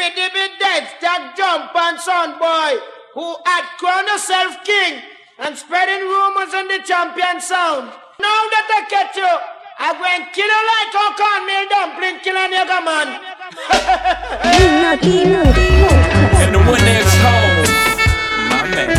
Dibby Dead, Jack Jump and Son Boy, who had crowned herself king and spreading rumors on the champion sound. Now that I catch you, I go and kill you like a cornmeal dumpling, kill a nigga man. And the one that's home, my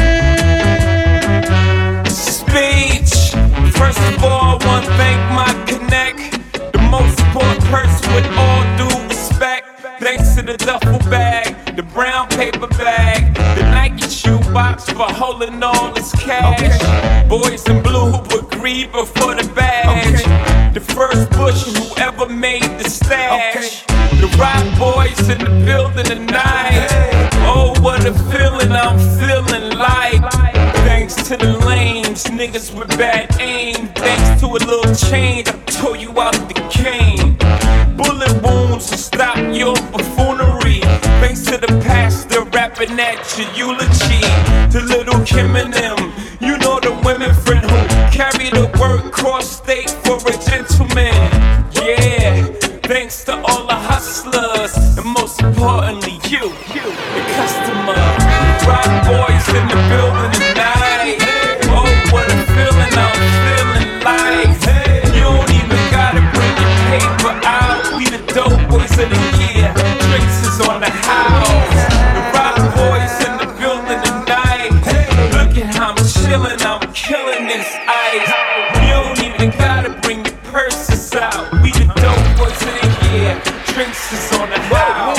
man. Speech. First of all, I want to thank my connect, the most important person with all due respect. Thanks to the duffel bag, the brown paper bag, the Nike shoe box for holding all this cash. Okay. Boys in blue who put greed before the badge. Okay. The first bush who ever made the stash. Okay. The rock boys in the building tonight. Hey. Oh, what a feeling I'm feeling like. Thanks to the lames, niggas with bad aim. Thanks to a little change, I tore you out the cane. Bullet wounds to stop your buffoonery. Thanks to the pastor rapping at your eulogy. To little Kim and them, you know the women friend who carry the word cross state for a gentleman. Yeah, thanks to all the hustlers, and most importantly you, the customer. Rock boys in the building tonight. Oh, what a feeling I'm feeling like. You don't even gotta bring your paper out. We the dope boys of the year. Drinks is on the house. The rock boys in the building tonight. Look at how I'm chillin', I'm killing this ice. You don't even gotta bring your purses out. We the dope boys of the year. Drinks is on the house.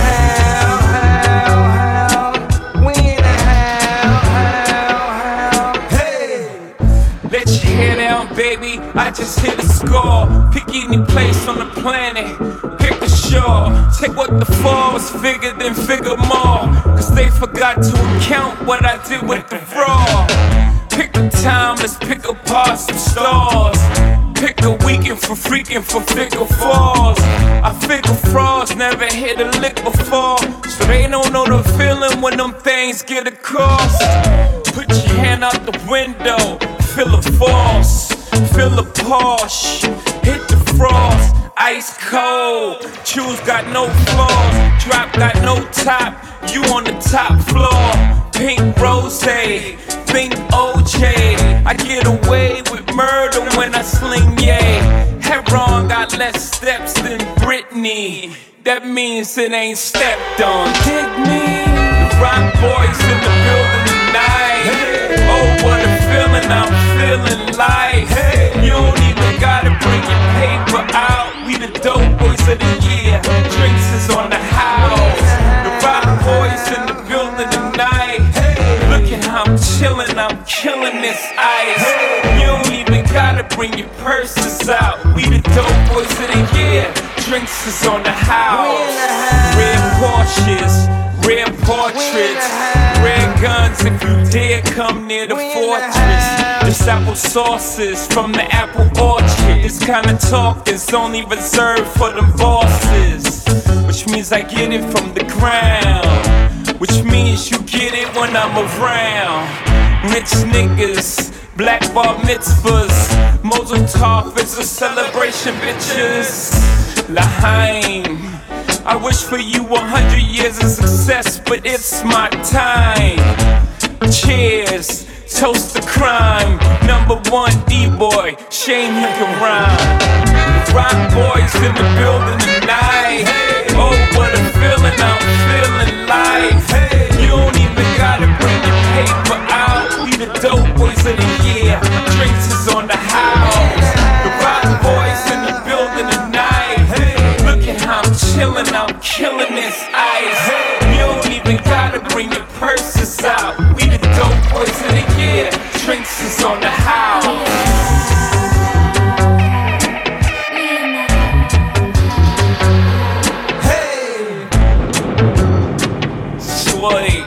Let your hair down, baby. I just hit a score. Pick any place on the planet. Pick a shore. Take what the fall was figure, then figure more. Cause they forgot to account what I did with the raw. Pick a time, let's pick apart some stars. Pick a weekend for freaking for figure falls. I figure frauds never hit a lick before, so they don't know the feeling when them things get across. Put your hand out the window, feel a force, feel a Porsche, hit the frost, ice cold. Shoes got no flaws, drop got no top, you on the top floor. Pink rosé, pink OJ. I get away with murder when I sling yay. Heron got less steps than Britney. That means it ain't stepped on. Dig me. The rock boys in the building tonight. Oh, what a feeling I'm feeling like. You don't even gotta bring your paper out. We the dope boys of the year. Drinks is on the house. The rock boys in the building tonight. Look at how I'm chillin', I'm killing this ice. You don't even gotta bring your purses out. We the dope boys of the year. Drinks is on the house. Red Porsches, red portraits, red guns if you dare come near the fortress. This apple sauces from the apple orchard. This kind of talk is only reserved for them bosses, which means I get it from the ground, which means you get it when I'm around. Rich niggas, black bar mitzvahs, Mazel Tov is a celebration, bitches. L'chaim, I wish for you 100 years of success, but it's my time. Cheers, toast to crime. Number one D-boy, shame you can rhyme. Rock boys in the building tonight. Oh, what a feeling I'm feeling like. You don't even gotta bring your paper out. We the dope boys of the year. Drinks is on the house. The rock boys in the building tonight. Look at how I'm chillin', I'm killing this ice. You don't even gotta bring your purses out. We the dope boys of the year. Drinks is on the house. Sweet.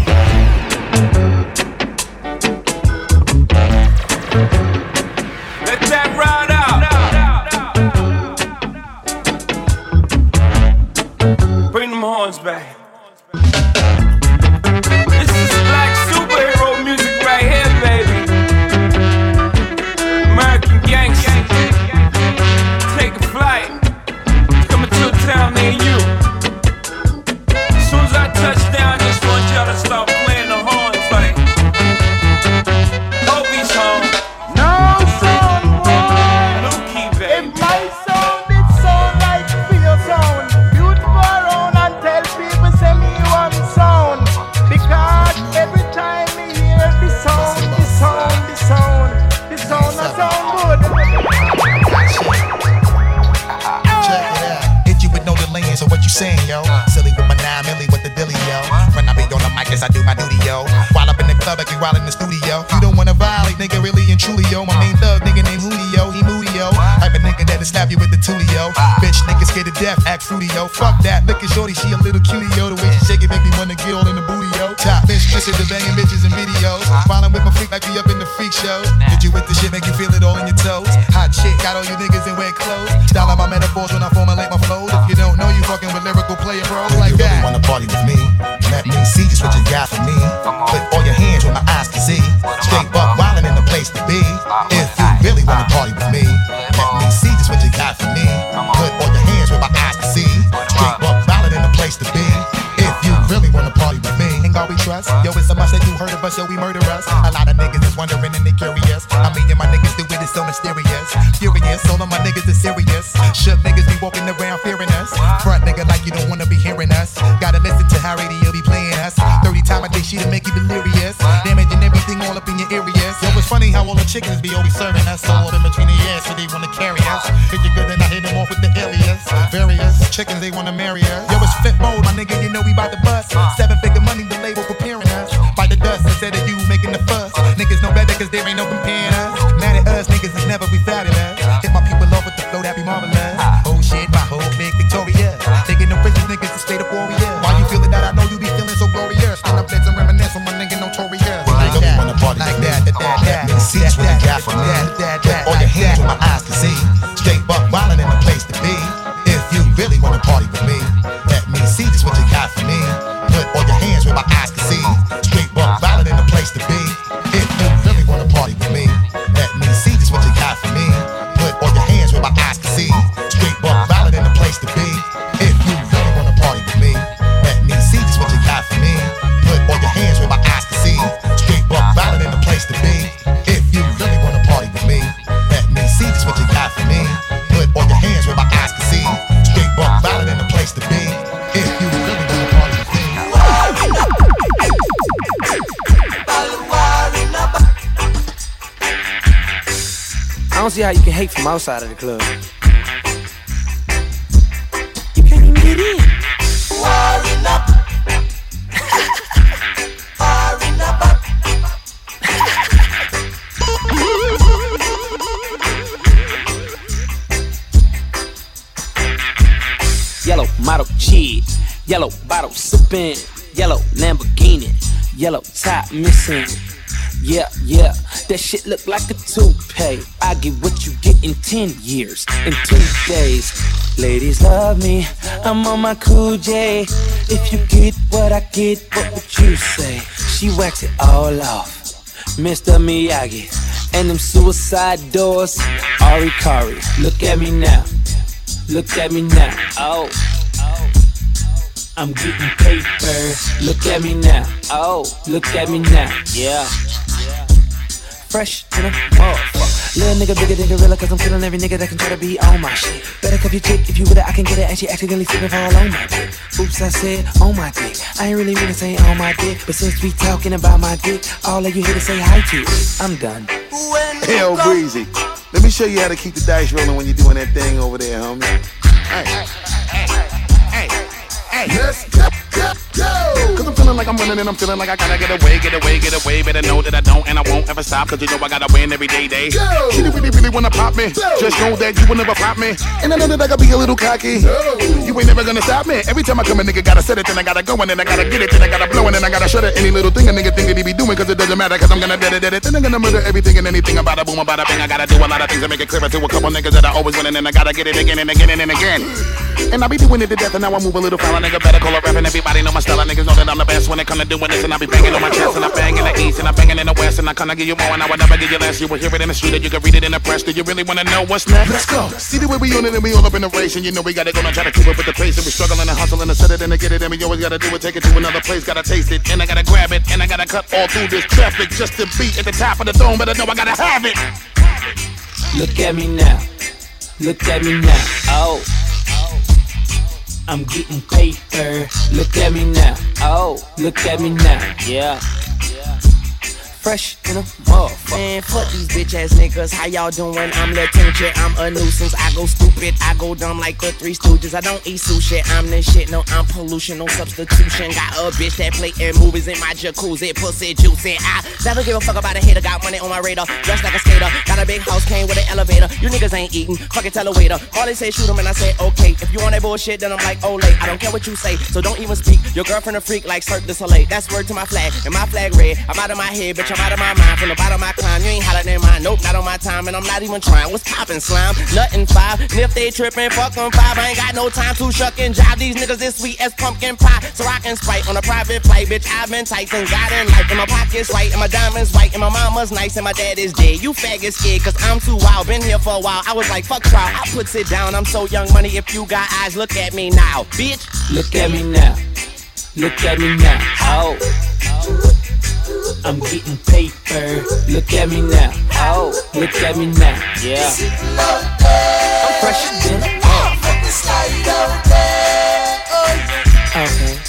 Let that ride out. Bring them horns back. This is black superhero music right here, baby. American gangster. Take a flight. Coming to a town near you. saying, so what you saying, yo? Silly with my 9 milli with the dilly, yo. When I be on the mic, as I do my duty, yo. While up in the club, like you while in the studio. You don't wanna violate, nigga, really and truly, yo. My main thug, nigga named Julio, he moody, yo. Type of nigga that'll slap you with the tulio. Bitch, nigga scared to death, act fruity, yo. Fuck that, look at shorty, she a little cutie, yo. The way she shake it make me wanna get all in the booty, yo. Top bitch, twisted to banging bitches and videos. Falling with my freak like we up in the freak shows. Did you with the shit, make you feel it all in your toes? Hot shit, got all you niggas in wet clothes. Style of my metaphors when I formulate my flows. If you don't know, you fucking with lyrical player bros like that. You really wanna party with me? Let me see just what you got for me. Put all your hands where my eyes can see. Straight buck wildin' in the place to be. If you really wanna party with me, let me see just what you got for me. Put all your hands where my eyes can see. Straight buck wildin' in the place to be. If you really wanna party with me, ain't God we trust. Yo, it's a must that you heard of us, yo, we murder us. A lot of niggas is wondering and they curious. I mean, and my niggas do it, it's so mysterious. Furious, all of my niggas is serious. Shook niggas be walking around fearing us. Front nigga like you don't wanna be hearing us. Gotta listen to how radio be playing us. 30 times a day, she to make you delirious. Damaging everything all up in your areas. Yo, it's funny how all the chickens be always serving us. All in between the ass, so they wanna carry us. Hit you good, then I hit them off with the alias. Various chickens, they wanna marry us. Yo, it's fit mode, my nigga, you know we bout to bust. 7-figure money, the label preparing us. Bite the dust instead of you making the fuss. Niggas know better cause there ain't no comparing us. Mad at us, niggas is never be fabulous. Hit my people off with the flow, that be marvelous. Oh shit, my whole clique victorious. Taking the riches, niggas is straight up warriors. Why you feeling that? I know you be feeling so glorious. Stand up, let's reminisce from my nigga notorious. Like that, wanna party like that. Let me see what you got for me. Put all your hands where my eyes can see. Straight buck wildin' in the place to be. If you really wanna party with me, let me see just what you got for me. Put all your hands where my eyes can see. Straight buck wildin' in the place to be. If you really wanna party with me, let me see just what you got for me. Put all your hands where my eyes can see. Straight buck wildin' in the place to be. If you really wanna party with me, let me see just what you got for me. Put all your hands where my eyes can see. Straight buck wildin' in the place to be. If you really wanna party with me, let me see just what you got for me. Put all your hands where my eyes can see. Straight buck wildin' in the place to be. If you really wanna party with me. I don't see how you can hate from outside of the club. You can't even get in. Warring up. Warring up. Yellow model cheese, yellow bottle sipping, yellow Lamborghini, yellow top missing. Yeah, that shit look like a toupee. I get what you get in 10 years, in 2 days. Ladies love me, I'm on my cool J. If you get what I get, what would you say? She wax it all off, Mr. Miyagi. And them suicide doors, Ari Kari. Look at me now, look at me now, oh. I'm getting paper, look at me now, oh. Look at me now, yeah. Fresh to the motherfucker. Little nigga bigger than gorilla, cause I'm feeling every nigga that can try to be on my shit. Better cuff your chick, if you with it, I can get it. And she accidentally slipping all on my dick. Oops, I said on my dick. I ain't really mean to say on my dick, but since we talking about my dick, all of you here to say hi to it. I'm done. Hey, yo, Breezy, let me show you how to keep the dice rolling when you're doing that thing over there, homie. Hey, let's go. Cause I'm feeling like I'm running and I'm feeling like I gotta get away. Better know that I don't and I won't ever stop. Cause you know I gotta win every day. You really wanna pop me? Just know that you will never pop me. And I know that I gotta be a little cocky. You ain't never gonna stop me. Every time I come a nigga gotta set it, then I gotta go and then I gotta get it, then I gotta blow and then I gotta shut it. Any little thing a nigga think that he be doing, cause it doesn't matter, cause I'm gonna dead it. Then I'm gonna murder everything and anything about a boom, about a bang. I gotta do a lot of things to make it clearer to a couple niggas that I always win, and then I gotta get it again and again and again. And I be doing it to death and now I move a little foul. Nigga better call a rap and everybody know my style. Niggas know that I'm the best when it come to doing this. And I be banging on my chest and I bang in the east and I banging in the west. And I kinda give you more and I would never give you less. You will hear it in the street and you can read it in the press. Do you really wanna know what's next? Let's go. See the way we on it and we all up in the race. And you know we gotta go and try to keep up with the pace. And we struggling and hustling to set it and to get it. And we always gotta do it, take it to another place. Gotta taste it and I gotta grab it. And I gotta cut all through this traffic just to be at the top of the throne. But I know I gotta have it. Look at me now, look at me now, oh. I'm getting paper, look at me now, oh. Look at me now, yeah. Fresh in a motherfucker. Man, fuck these bitch ass niggas. How y'all doing? I'm Lil Tunchi. I'm a nuisance. I go stupid. I go dumb like the Three Stooges. I don't eat sushi. I'm the shit. No, I'm pollution. No substitution. Got a bitch that play air movies in my jacuzzi. Pussy juicy. I never give a fuck about a hater. Got money on my radar. Dressed like a skater. Got a big house. Came with an elevator. You niggas ain't eating. Fuck it, tell a waiter. All they say shoot 'em and I say okay. If you want that bullshit, then I'm like, oh late. I don't care what you say, so don't even speak. Your girlfriend a freak like Cirque du Soleil. That's word to my flag, and my flag red. I'm out of my head, bitch, I'm out of my mind. From the bottom of my climb, you ain't hollering in mine. Nope, not on my time, and I'm not even trying. What's poppin', slime? Nothing 5. And if they trippin', fuck 'em 5. I ain't got no time to shuck and jive. These niggas is sweet as pumpkin pie. So I can Sprite on a private flight, bitch. I've been tight and got in life. And my pocket's white, and my diamonds white, and my mama's nice, and my dad is dead. You faggots scared, cause I'm too wild. Been here for a while. I was like, fuck trial. I puts it down. I'm so young money. If you got eyes, look at me now, bitch. Look at me now. Look at me now. Oh, I'm getting paper. Look at me now. Oh, look at me now. Yeah. I'm fresh again. Okay.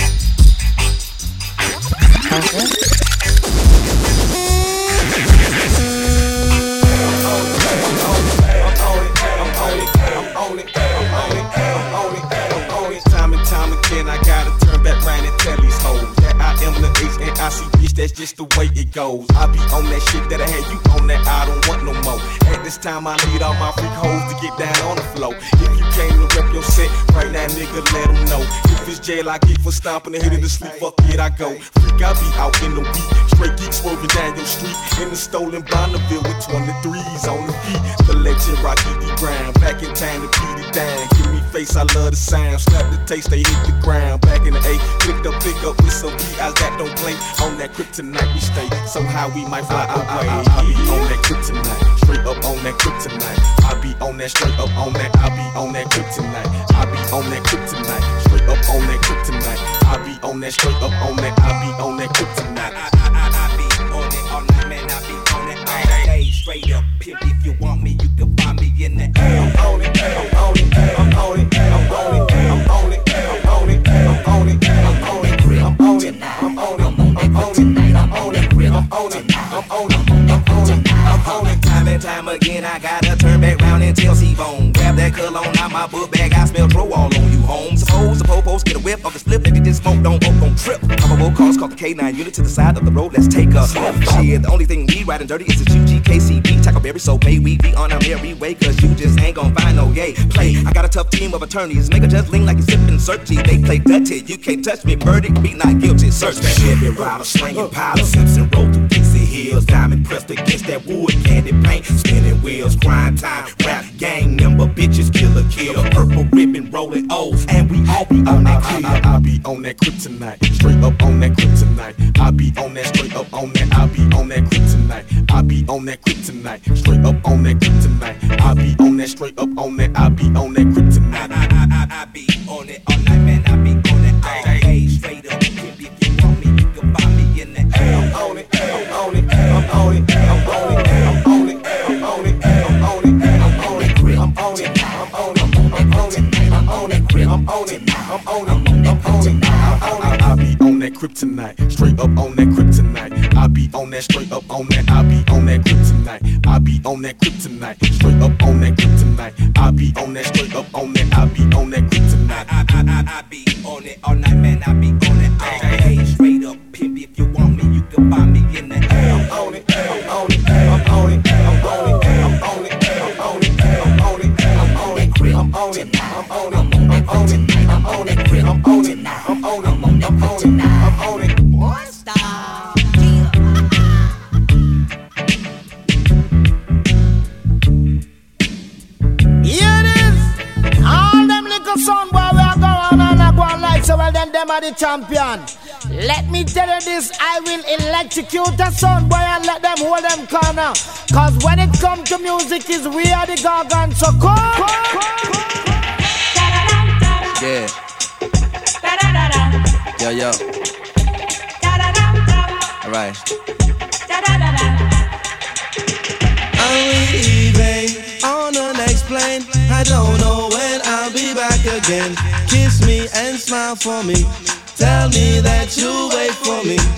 Time and again, I gotta turn back round and tell these hoes that I am the ace and I see bitch, that's just the way it goes. I be on that shit that I had you on that I don't want no more. At this time, I need all my freak hoes to get down on the floor. If you came to rep your set right now, nigga, let them know. If it's jail, I get for stomping and hitting the sleep. Fuck it, I go. Freak, I be out in the week. Straight geek swerving down your street in the stolen Bonneville with 23s on the feet. The legend Rocky D. Brown, back in time to beat it down. Give me face, I love the sound. Slap the taste, they hit the ground. Back in the A, pick up with some P.I.s that don't play. On that kryptonite we stay, somehow we might fly away. I be on that kryptonite, straight up on that kryptonite. I be on that, straight up on that. I be on that kryptonite. I be on that kryptonite, straight up on that kryptonite. I be on that, straight up on that. I be on that kryptonite. I be on it all night, man. I be on it all day. Straight up, pimp. If you want me, you can find me in the air. I'm on it, I'm on it, I'm on it, I'm on it, I'm on it, I'm on it, I'm on it, I'm on it, I'm on it, I'm on it, I'm on it, I'm on it, I'm on it, I'm on it, I'm on it. Time and time again, I gotta turn back round and tell C-Bone. Grab that cologne out my book bag, I smell throw all on you, home. Suppose the popos get a whip of the split, nigga just smoke, don't trip. Probable cause, call the K9 unit to the side of the road, let's take a shit. The only thing we riding dirty is the UGKCB, Tackleberry, so may we be on our merry way, cause you just ain't gon' find no yay. Play, I got a tough team of attorneys, make a judge lean like he's sipping Searchy. They play dirty, you can't touch me, verdict, be not guilty, search me. Chevy rider, slinging powder, Simpson road through Dixie Hills, diamond pressed against that wood, candy paint, spinning wheels, crime time, rap gang member, bitches, killer kill, purple ribbon, rolling O's, and we all be on that kill. I be on that kryptonite, straight up on that kryptonite. I be on that, straight up on that. I be on that kryptonite. I be on that kryptonite, straight up on that kryptonite. I be on that, straight up on that. I be on that kryptonite. I be on it all night, man. I be on it all day. Straight up, pimp. If you want me, you can find me in the air. I'm on it, I'm on it, I'm on it, I'm on it, I'm on it, I'm on it, I'm on it, I'm on it, I'm on it, I'm on it, I'm on it, I'm on it, I'm on it, I'm on it, I'm on it. I be on that kryptonite, straight up on that kryptonite. I be on that, straight up on that. I be on that kryptonite. I be on that kryptonite, straight up on that kryptonite. I be on that, straight up on that. I be on that kryptonite. I be on it all night, man. I be on it all day. Straight up, pimp. If you want me, you can find me in the air. I'm on it, I'm on it, I'm on it, I'm on it, I'm on it, I'm on it, I'm on it, I'm on it, I'm on it, I'm on it, I'm on it, I'm on it, I'm on it, I'm on it, I'm on it, I'm on it. One star. Here it is. All them little son boy we are going on and go on like so well then them are the champion. Let me tell you this, I will electrocute the son boy and let them hold them corner. Cause when it comes to music is we are the gargants, so come. Yeah. Yo. Alright. I'm leaving on the next plane. I don't know when I'll be back again. Kiss me and smile for me. Tell me that you'll wait for me.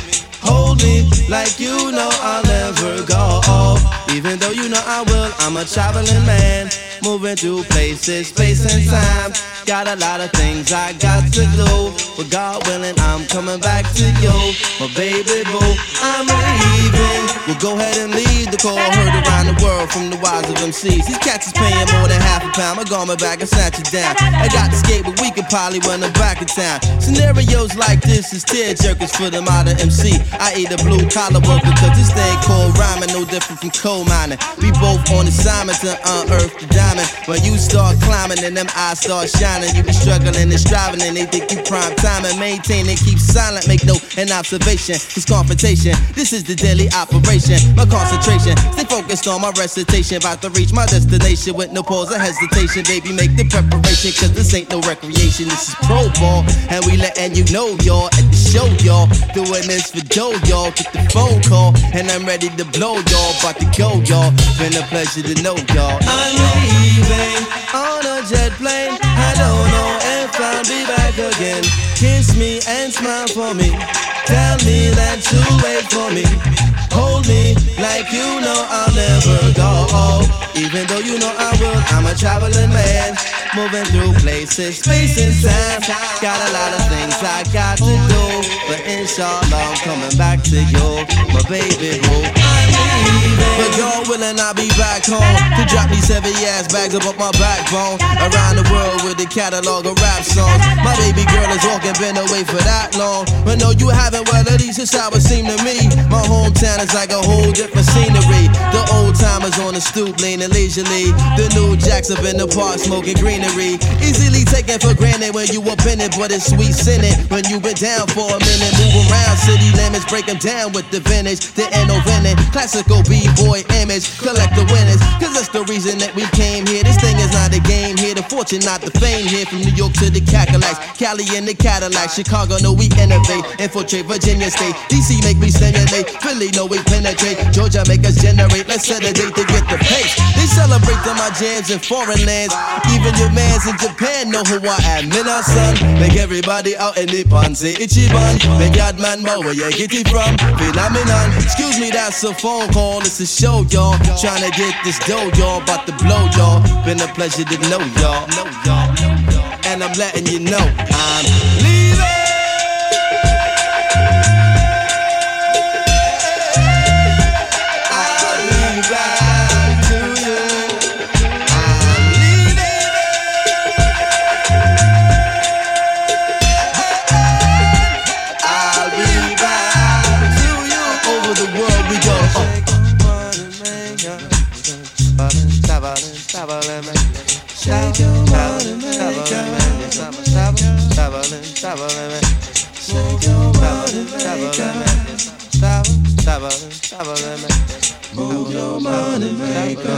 Hold me like you know I'll never go. Even though you know I will, I'm a traveling man, moving through places, space and time. Got a lot of things I got to do, but God willing, I'm coming back to you, my baby boo. I'm leaving. We'll go ahead and leave the call heard around the world from the wise of MCs. These cats is paying more than half a pound. I'm going back and snatch it down. I got to skate, but we can probably when I'm back in town. Scenarios like this is tear jerkers for the modern MC. I eat a blue collar worker cause this thing called rhyming, no different from coal mining. We both on assignment to unearth the diamond. When you start climbing and them eyes start shining, you be struggling and striving and they think you prime time and maintain and keep silent. Make no an observation, it's confrontation. This is the daily operation, my concentration. Stay focused on my recitation, about to reach my destination with no pause or hesitation. Baby, make the preparation cause this ain't no recreation. This is pro ball and we letting you know y'all at the show y'all. Doing this for dough y'all, get the phone call and I'm ready to blow y'all. About to go y'all, been a pleasure to know y'all. I'm leaving on a jet plane. I don't know if I'll be back again. Kiss me and smile for me. Tell me that you'll wait for me. Hold me like you know I'll never go. Even though you know I will, I'm a traveling man, moving through places, space and time. Got a lot of things I got to do, but inshallah I'm coming back to you, my baby boo. I'm leaving, but God willing I'll be back home to drop these heavy ass bags up my backbone. Around the world with the catalog of rap songs. My baby girl is walking, been away for that long. But no, you haven't, well at least it's how it seemed to me. My hometown is like a whole different scenery. The old timers on the stoop leaning leisurely. The new jacks up in the park smoking greenery. Easily taken for granted when you up in it, but it's sweet sinning when you been down for a minute. Move around city limits, break them down with the vintage. The innovative, classical b-boy image. Collect the winners, cause that's the reason that we came here. This thing is not a game here, the fortune not the fame here. From New York to the Cadillacs, Cali and the Cadillac, Chicago know we innovate, infiltrate Virginia State, DC make me stimulate, Philly know we penetrate, Georgia make us generate. Let's set a date to get the pace. They celebrate them my jams in foreign lands. Even your mans in Japan know who I am. In our son, make everybody out in the pond say Ichiban. Make yard man know where you get it from. Phenomenon. Excuse me, that's a phone call. It's a show, y'all. Trying to get this dough, y'all. About to blow, y'all. Been a pleasure to know y'all. And I'm letting you know I'm leaving. Shake your body, make move your money maker.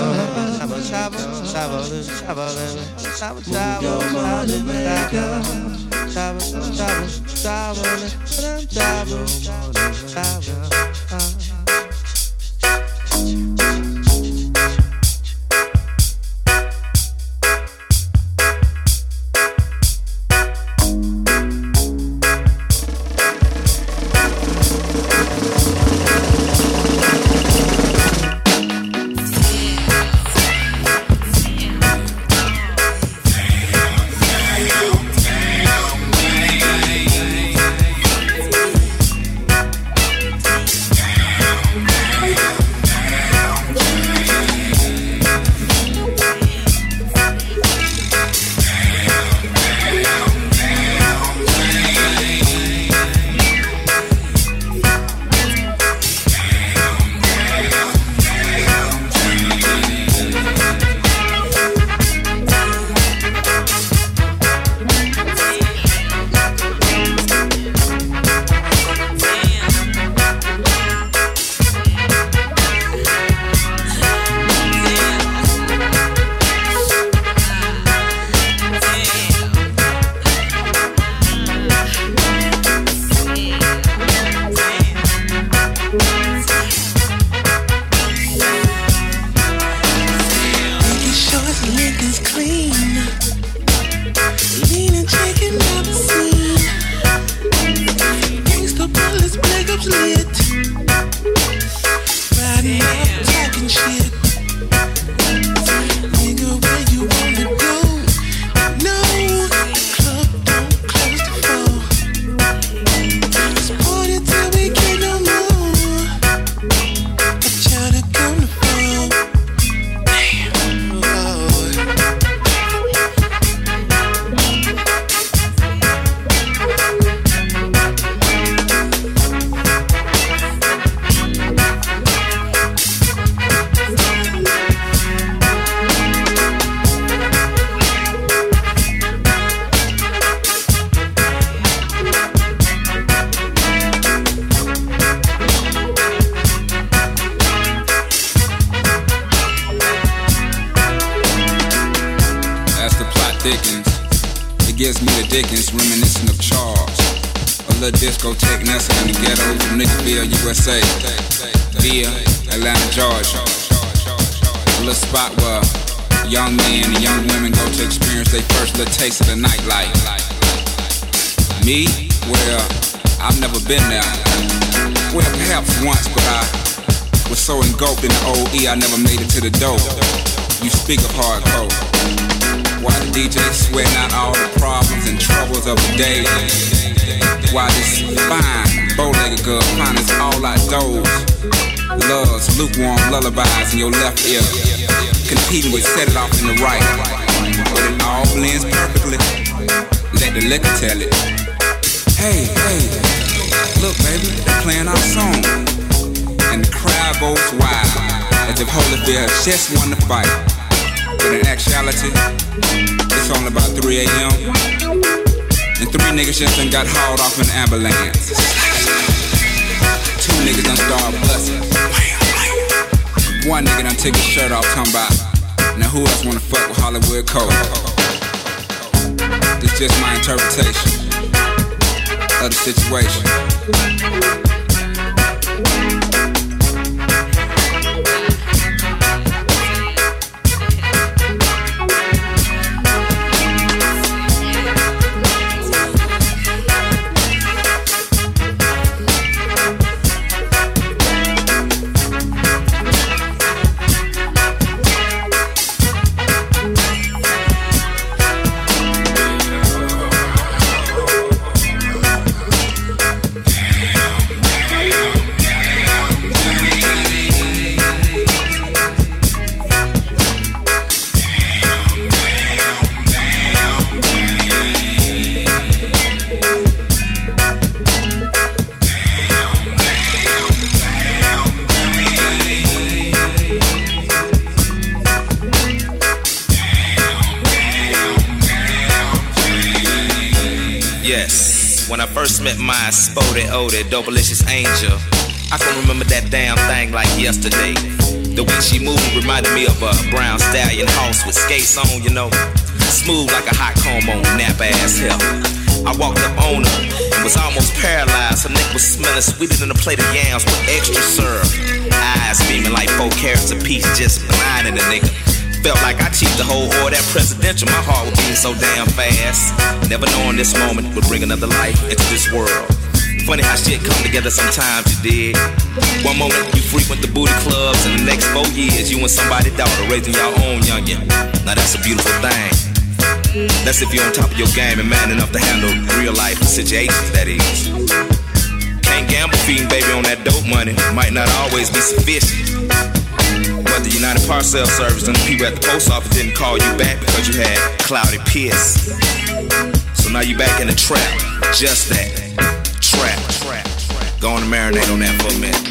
Dickens, reminiscent of Charles. A little discotheque nestled in the ghettos of Nickerville, USA, via Atlanta, Georgia. A little spot where young men and young women go to experience their first little taste of the nightlife. Me? Well, I've never been there. Well, perhaps once, but I was so engulfed in the OE I never made it to the door. You speak of hardcore, while the DJ sweating out all the problems and troubles of the day, while this fine, bow-legged girl finds all outdoors, loves lukewarm lullabies in your left ear, competing with Set It Off in the right, but it all blends perfectly. Let the liquor tell it. Hey, look baby, they're playing our song, and the crowd goes wild, as if Holyfield just won the fight. But in actuality, it's only about 3 a.m. and 3 niggas just done got hauled off in an ambulance. 2 niggas done started busting. 1 nigga done took his shirt off, talking about, now who else wanna fuck with Hollywood Code? This just my interpretation of the situation. When I first met my spotted, oded, dope-alicious angel, I can remember that damn thing like yesterday. The way she moved reminded me of a brown stallion horse with skates on, you know, smooth like a hot comb on nap-ass hair. I walked up on her and was almost paralyzed. Her neck was smelling sweeter than a plate of yams with extra syrup. Eyes beaming like 4 carats apiece, just blinding the nigga. Felt like I cheated the whole or that presidential. My heart was beating so damn fast. Never knowing this moment would bring another life into this world. Funny how shit come together sometimes, you dig. One moment you frequent the booty clubs, and the next 4 years you and somebody's daughter raising your own youngin'. Now that's a beautiful thing. That's if you're on top of your game and man enough to handle real life situations, that is. Can't gamble feeding baby on that dope money. Might not always be sufficient. But the United Parcel Service and the people at the post office didn't call you back because you had cloudy piss. So now you back in the trap. Just that. Trap. Go on and marinate on that for a minute.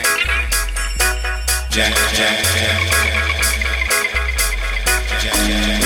Jack.